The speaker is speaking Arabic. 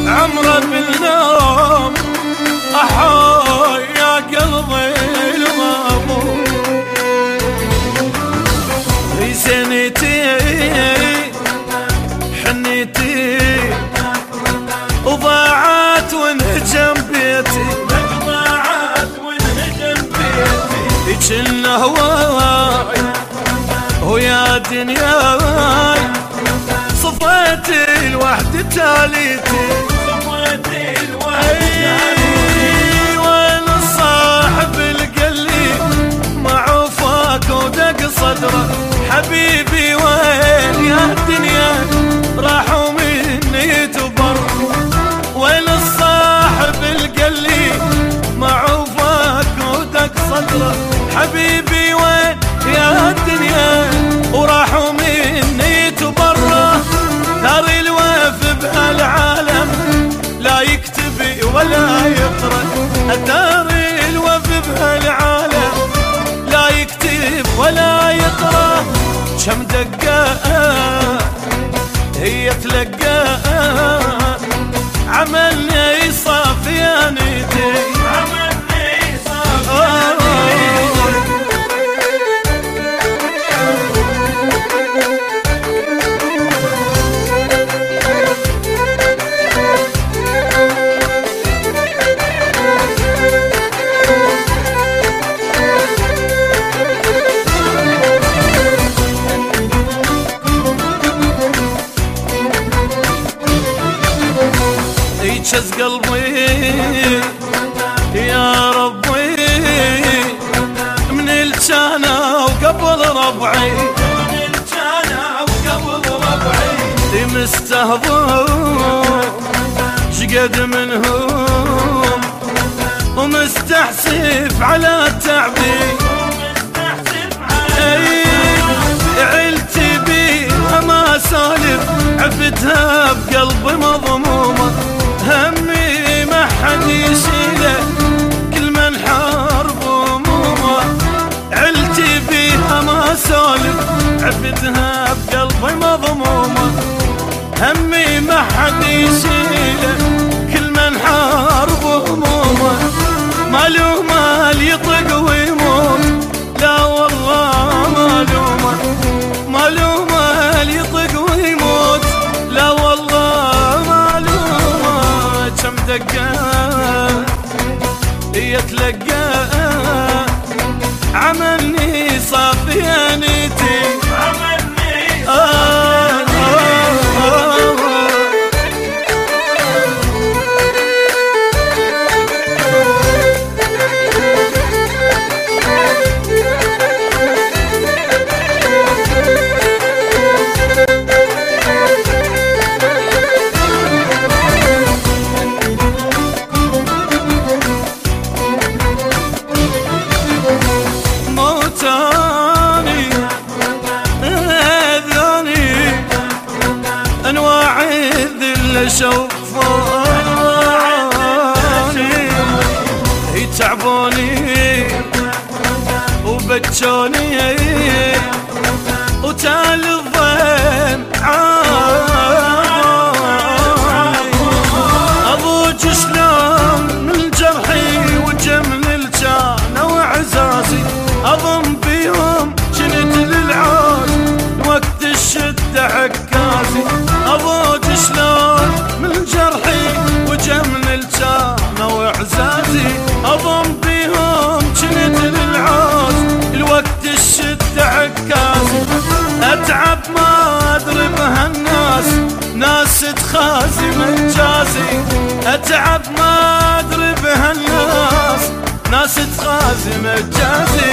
عمره بالنوم أحوي يا قلبي المامون في سنتي حنيتي وضاعت وانهجم بيتي ضاعت وانهجم بيتي كنا هواي ويا دنياي صفيتي الوحدة تاليتي صفيتي الوحدة وين الصاحب القلي معوفك ودق صدره حبيبي وين يا الدنيا راحوا مني تبر وين الصاحب القلي معوفك ودق صدره حبيبي وين يا الدنيا وراحوا مني تبره دار الوف بهالعالم لا يكتب ولا يقرأ دار الوف بهالعالم لا يكتب ولا يقرأ كم دقة هي تلقى عملني صافيانيتي عملني صافيانيتي يجز قلبي يا ربي من الجانا وقبل ربعي من الجانا وقبل ربعي مستهضر شقد منهم ومستحسف على تعبي عيلتي بيها ما سالف عفتها بقلبي مضمومه همي ما حد يشيله كل من حارب همومه عيلتي بيها ما سالف عفتها بقلبي مضمومه همي ما حد يشيله كل من حارب همومه ماله مال يطق ويموت لا والله مالومه ماله مال يطق ويموت لا والله مالومه كم دقة يتلقى عملني صافيانيتي عملني شوفوني يتعبوني وبكوني وتال الضيم أضوج شلون من جرحي وجمل الجانة وعزازي أضم بيهم جنت للعود وقت الشدة عكازي أضوج شلون من جرحي وجمل الجانة وعزازي أضم بيهم جنت للعود الوقت الشدة عكازي أتعب ما أدري بهالناس ناس تخازي مجازي أتعب ما أدري بهالناس ناس تخازي مجازي